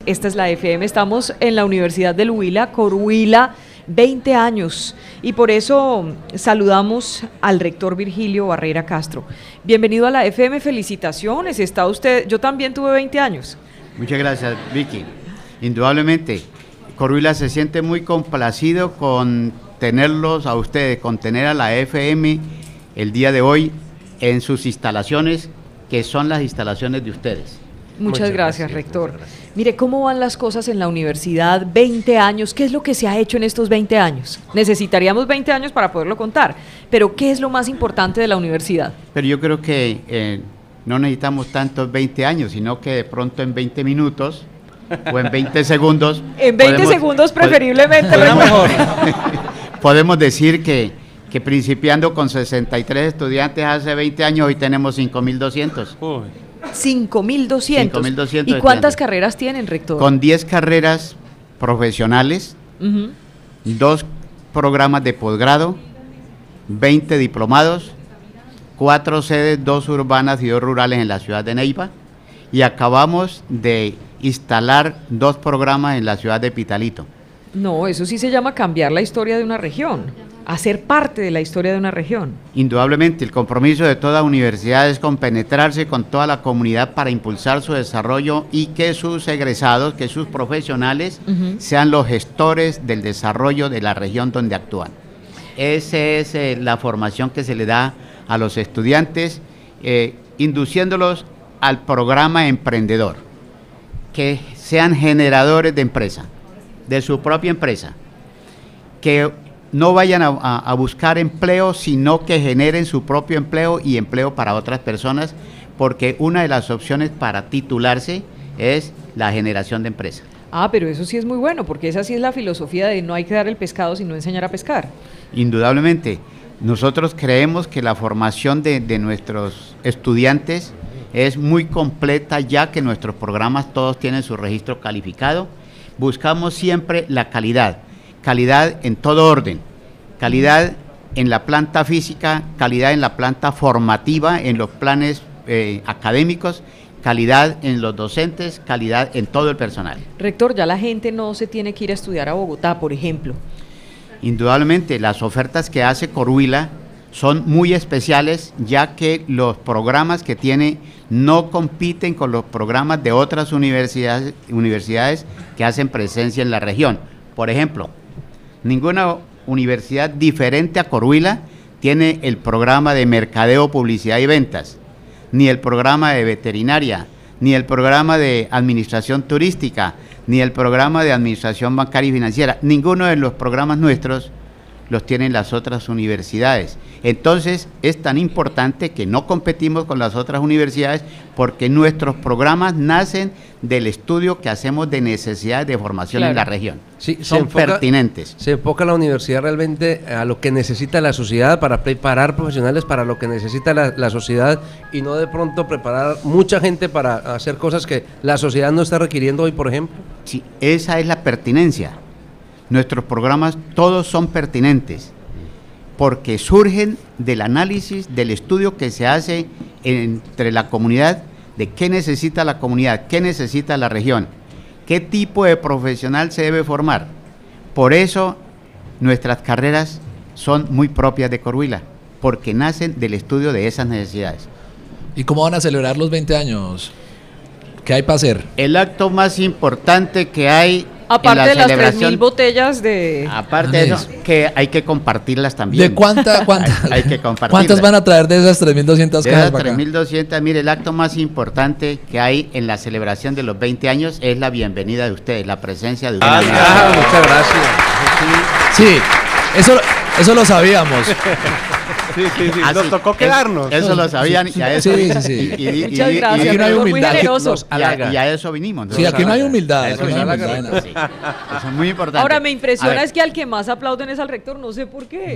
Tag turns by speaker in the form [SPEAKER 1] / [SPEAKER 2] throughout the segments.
[SPEAKER 1] esta es la FM, estamos en la Universidad del Huila, Corhuila, 20 años, y por eso saludamos al rector Virgilio Barrera Castro. Bienvenido a la FM, felicitaciones, está usted, yo también tuve 20 años.
[SPEAKER 2] Muchas gracias, Vicky. Indudablemente, Corhuila se siente muy complacido con tenerlos a ustedes, con tener a la FM el día de hoy en sus instalaciones, que son las instalaciones de ustedes.
[SPEAKER 1] Muchas gracias, rector. Mire, ¿cómo van las cosas en la universidad? 20 años, ¿qué es lo que se ha hecho en estos 20 años? Necesitaríamos 20 años para poderlo contar, pero ¿qué es lo más importante de la universidad?
[SPEAKER 2] Pero yo creo que no necesitamos tantos 20 años, sino que de pronto en 20 minutos o en 20 segundos...
[SPEAKER 1] En 20 segundos preferiblemente.
[SPEAKER 2] Mejor. Podemos decir que principiando con 63 estudiantes hace 20 años, hoy tenemos 5.200.
[SPEAKER 1] 5.200.
[SPEAKER 2] 5.200.
[SPEAKER 1] ¿Y cuántas carreras tienen, rector?
[SPEAKER 2] Con 10 carreras profesionales, 2 programas de posgrado, 20 diplomados, 4 sedes, 2 urbanas y 2 rurales en la ciudad de Neiva, y acabamos de instalar 2 programas en la ciudad de Pitalito.
[SPEAKER 1] No, eso sí se llama cambiar la historia de una región, hacer parte de la historia de una región.
[SPEAKER 2] Indudablemente, el compromiso de toda universidad es compenetrarse con toda la comunidad para impulsar su desarrollo y que sus egresados, que sus profesionales sean los gestores del desarrollo de la región donde actúan. Esa es la formación que se le da a los estudiantes, induciéndolos al programa emprendedor, que sean generadores de empresa, de su propia empresa, que no vayan a buscar empleo, sino que generen su propio empleo y empleo para otras personas, porque una de las opciones para titularse es la generación de empresa.
[SPEAKER 1] Ah, pero eso sí es muy bueno, porque esa sí es la filosofía de no hay que dar el pescado, sino enseñar a pescar.
[SPEAKER 2] Indudablemente, nosotros creemos que la formación de nuestros estudiantes es muy completa, ya que nuestros programas todos tienen su registro calificado. Buscamos siempre la calidad en todo orden, calidad en la planta física, calidad en la planta formativa, en los planes académicos, calidad en los docentes, calidad en todo el personal.
[SPEAKER 1] Rector, ya la gente no se tiene que ir a estudiar a Bogotá, por ejemplo.
[SPEAKER 2] Indudablemente, las ofertas que hace Corhuila son muy especiales, ya que los programas que tiene no compiten con los programas de otras universidades que hacen presencia en la región. Por ejemplo, ninguna universidad diferente a Corhuila tiene el programa de mercadeo, publicidad y ventas, ni el programa de veterinaria, ni el programa de administración turística, ni el programa de administración bancaria y financiera. Ninguno de los programas nuestros los tienen las otras universidades. Entonces, es tan importante que no competimos con las otras universidades, porque nuestros programas nacen del estudio que hacemos de necesidades de formación en la región.
[SPEAKER 3] Sí,
[SPEAKER 2] son pertinentes.
[SPEAKER 3] Se enfoca la universidad realmente a lo que necesita la sociedad, para preparar profesionales para lo que necesita la sociedad, y no de pronto preparar mucha gente para hacer cosas que la sociedad no está requiriendo hoy, por ejemplo.
[SPEAKER 2] Sí, esa es la pertinencia. Nuestros programas todos son pertinentes, porque surgen del análisis, del estudio que se hace entre la comunidad, de qué necesita la comunidad, qué necesita la región, qué tipo de profesional se debe formar. Por eso nuestras carreras son muy propias de Corhuila, porque nacen del estudio de esas necesidades.
[SPEAKER 4] ¿Y cómo van a celebrar los 20 años? ¿Qué hay para hacer?
[SPEAKER 2] El acto más importante que hay,
[SPEAKER 1] aparte de las 3.000 botellas de...
[SPEAKER 2] Aparte de eso, que hay que compartirlas también.
[SPEAKER 4] ¿De cuánta?
[SPEAKER 2] Hay que compartirlas.
[SPEAKER 4] ¿Cuántas van a traer de esas 3.200 cajas?
[SPEAKER 2] De esas 3.200, mire, el acto más importante que hay en la celebración de los 20 años es la bienvenida de ustedes, la presencia de ustedes.
[SPEAKER 3] Muchas gracias.
[SPEAKER 4] Sí, eso lo sabíamos.
[SPEAKER 5] Sí. Nos tocó quedarnos.
[SPEAKER 2] Eso lo sabían. Y a eso,
[SPEAKER 4] sí.
[SPEAKER 1] Muchas gracias,
[SPEAKER 4] aquí no hay humildad.
[SPEAKER 1] muy generoso.
[SPEAKER 2] Y a eso vinimos.
[SPEAKER 4] Sí, aquí no hay humildad.
[SPEAKER 2] Eso es muy importante.
[SPEAKER 1] Ahora, me impresiona es que al que más aplauden es al rector, no sé por qué.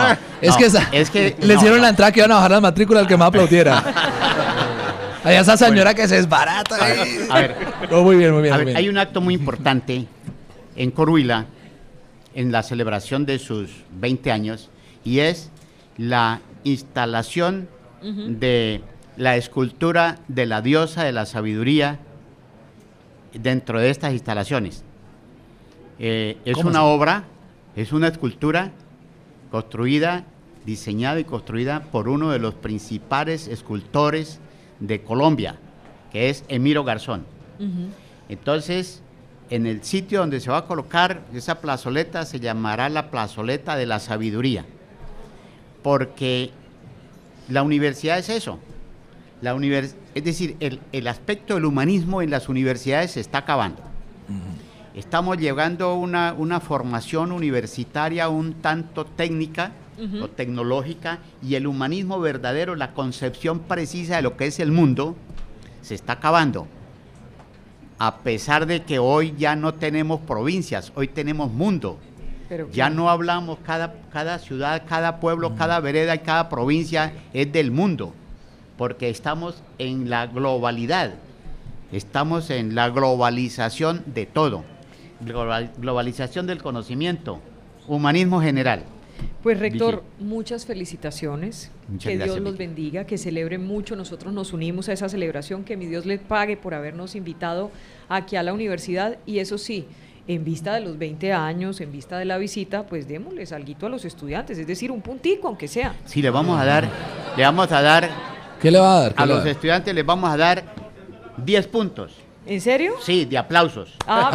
[SPEAKER 4] Es que le hicieron la entrada que iban a bajar la matrícula al que más aplaudiera. Allá esa señora que se desbarata.
[SPEAKER 2] A ver.
[SPEAKER 4] No, muy bien.
[SPEAKER 2] Hay un acto muy importante en Corhuila, en la celebración de sus 20 años, y es la instalación de la escultura de la diosa de la sabiduría dentro de estas instalaciones. Es una obra, es una escultura construida, diseñada y construida por uno de los principales escultores de Colombia, que es Emiro Garzón. Entonces, en el sitio donde se va a colocar esa plazoleta se llamará la plazoleta de la sabiduría, porque la universidad es eso. Es decir, el aspecto del humanismo en las universidades se está acabando. Estamos llegando a una formación universitaria un tanto técnica o tecnológica, y el humanismo verdadero, la concepción precisa de lo que es el mundo, se está acabando. A pesar de que hoy ya no tenemos provincias, hoy tenemos mundo. Pero ya no hablamos cada ciudad, cada pueblo, cada vereda y cada provincia es del mundo, porque estamos en la globalidad, estamos en la globalización de todo, globalización del conocimiento, humanismo general.
[SPEAKER 1] Pues rector, muchas felicitaciones, que Dios los bendiga, que celebren mucho, nosotros nos unimos a esa celebración, que mi Dios les pague por habernos invitado aquí a la universidad, y eso sí, en vista de los 20 años, en vista de la visita, pues démosles alguito a los estudiantes, es decir, un puntico aunque sea.
[SPEAKER 2] Sí, le vamos a dar,
[SPEAKER 4] ¿qué le va a dar?
[SPEAKER 2] A los estudiantes les vamos a dar 10 puntos.
[SPEAKER 1] ¿En serio?
[SPEAKER 2] Sí, de aplausos.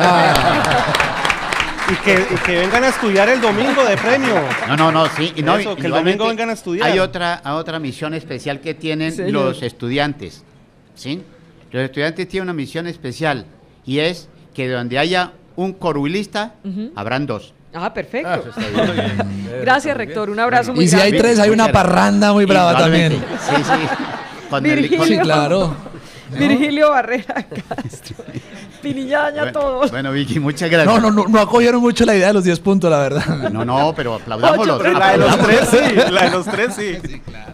[SPEAKER 5] Y que vengan a estudiar el domingo de premio.
[SPEAKER 2] No, sí.
[SPEAKER 5] No, eso, que el domingo vengan a estudiar.
[SPEAKER 2] Hay otra misión especial que tienen los estudiantes, ¿sí? Los estudiantes tienen una misión especial, y es que donde haya un coruilista, habrán 2.
[SPEAKER 1] Perfecto. Gracias, rector. Un abrazo muy grande.
[SPEAKER 4] Y si hay 3, hay una parranda muy brava también.
[SPEAKER 2] Sí.
[SPEAKER 1] Virgilio,
[SPEAKER 4] sí, claro.
[SPEAKER 1] Virgilio Barrera Castro. Pinilla daña todo.
[SPEAKER 2] Bueno, Vicky, muchas gracias.
[SPEAKER 4] No acogieron mucho la idea de los 10 puntos, la verdad.
[SPEAKER 2] No, pero aplaudámoslos.
[SPEAKER 5] La de los 3 sí, la de los 3 sí.
[SPEAKER 4] Sí, claro.